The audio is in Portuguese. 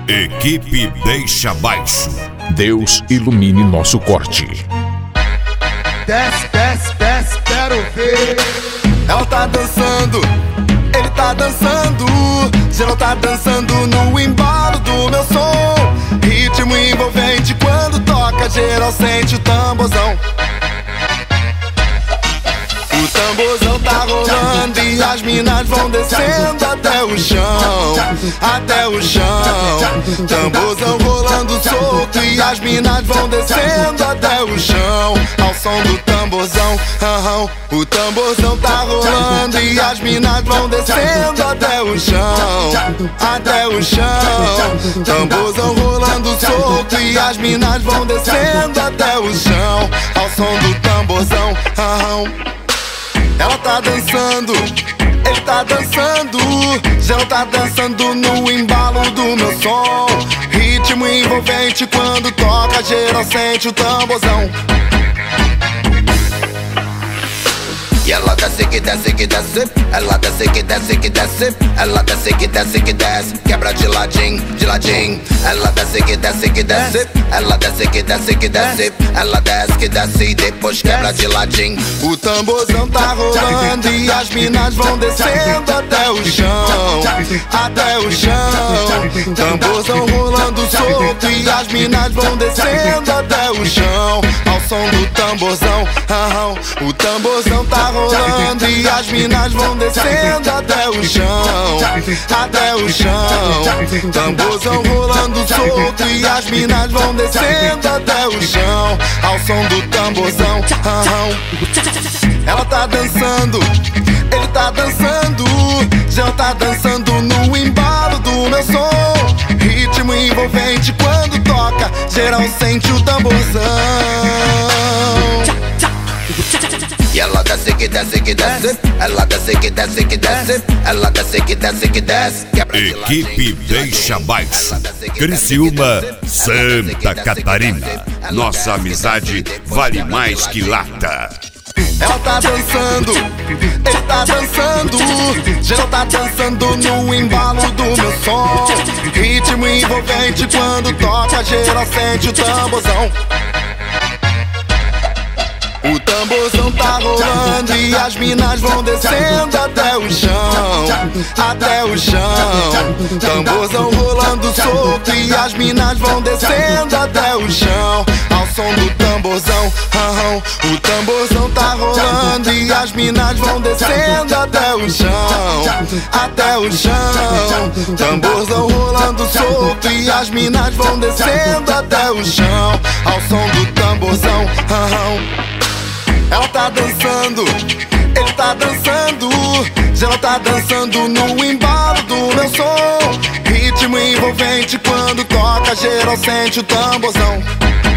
Equipe Deixa Baixo. Deus ilumine nosso corte. Desce, desce, desce, quero ver. Ela tá dançando, ele tá dançando, geral tá dançando no embalo do meu som. Ritmo envolvente quando toca, geral sente o tamborzão. O tamborzão tá rolando e as minas vão descendo até o chão, até o chão. Tamborzão rolando solto e as minas vão descendo até o chão, ao som do tamborzão. O tamborzão tá rolando e as minas vão descendo até o chão, até o chão. Tamborzão rolando solto e as minas vão descendo até o chão, ao som do tamborzão. Ela tá dançando, ele tá dançando, geral tá dançando no embalo do meu som. Ritmo envolvente quando toca, geral sente o tamborzão. E ela desce que desce que desce, ela desce que desce que desce, ela desce que desce que desce, quebra de ladinho, de ladinho. Ela desce que desce que desce, ela desce que desce que desce, ela desce que desce e depois quebra de ladinho. O tamborzão tá rolando e as minas vão descendo até o chão, até o chão. Tamborzão rolando solto e as minas vão descendo até o chão, ao som do tamborzão. O tamborzão tá rolando e as minas vão descendo até o chão, até o chão. Tamborzão rolando solto e as minas vão descendo até o chão, ao som do tamborzão. Ela tá dançando, ele tá dançando, já tá dançando no embalo do meu som. Ritmo envolvente quando toca, geral sente o tamborzão. E ela desce que desce que desce, ela desce que desce que desce, ela desce que desce que desce. Equipe Deixa Baixo. Criciúma, Santa Catarina. Nossa amizade vale mais que lata. Ela tá dançando, ele tá dançando, geral tá dançando no embalo do meu som. Ritmo envolvente quando toca, geral sente o tamborzão. O tamborzão tá rolando e as minas vão descendo até o chão, até o chão. Tamborzão rolando solto e as minas vão descendo até o chão, ao som do tamborzão. O tamborzão tá rolando e as minas vão descendo até o chão, até o chão. Tamborzão rolando solto e as minas vão descendo até o chão, ao som do tamborzão. Ela tá dançando, ele tá dançando, geral tá dançando no embalo do meu som. Ritmo envolvente quando toca, geral sente o tamborzão.